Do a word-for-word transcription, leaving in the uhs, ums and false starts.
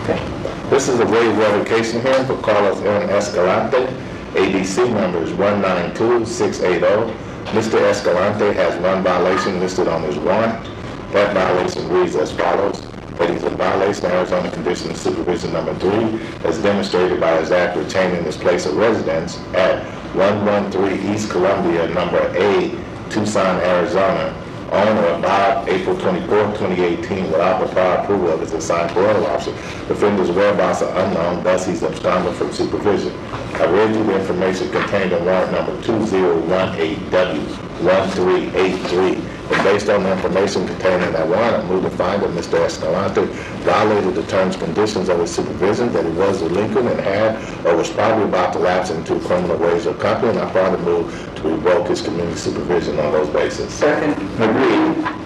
Okay. This is a waive revocation hearing for Carlos M. Escalante. A B C number is one nine two six eight zero. Mister Escalante has one violation listed on his warrant. That violation reads as follows: that he's in violation of Arizona Condition of Supervision number three, as demonstrated by his act retaining his place of residence at one one three East Columbia, number A, Tucson, Arizona, on or about April twenty-fourth, twenty eighteen, without the prior approval of his assigned parole officer. The offender's whereabouts are unknown, thus he's absconded from supervision. I read you the information contained in warrant number two zero one eight W one three eight three. And based on the information contained in that warrant, I move to find that Mister Escalante violated the terms and conditions of his supervision, that he was delinquent and had or was probably about to lapse into criminal ways or company, and I further move to revoke his community supervision on those bases. Second. Agreed.